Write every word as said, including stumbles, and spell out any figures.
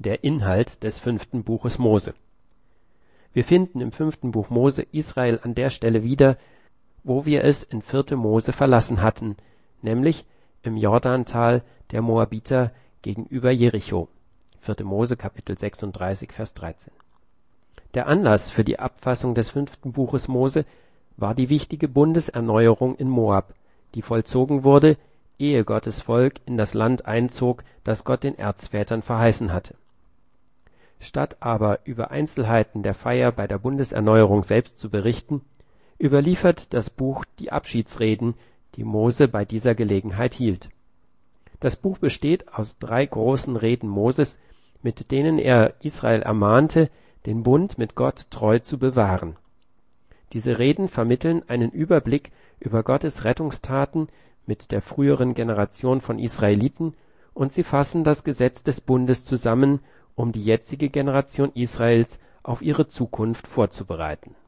der Inhalt des fünften Buches Mose. Wir finden im fünften Buch Mose Israel an der Stelle wieder, wo wir es in vierte Mose verlassen hatten, nämlich im Jordantal der Moabiter gegenüber Jericho. vierte Mose Kapitel sechsunddreißig, Vers dreizehn. Der Anlass für die Abfassung des fünften Buches Mose war die wichtige Bundeserneuerung in Moab, die vollzogen wurde, ehe Gottes Volk in das Land einzog, das Gott den Erzvätern verheißen hatte. Statt aber über Einzelheiten der Feier bei der Bundeserneuerung selbst zu berichten, überliefert das Buch die Abschiedsreden, die Mose bei dieser Gelegenheit hielt. Das Buch besteht aus drei großen Reden Moses, mit denen er Israel ermahnte, den Bund mit Gott treu zu bewahren. Diese Reden vermitteln einen Überblick über Gottes Rettungstaten mit der früheren Generation von Israeliten und sie fassen das Gesetz des Bundes zusammen, um die jetzige Generation Israels auf ihre Zukunft vorzubereiten.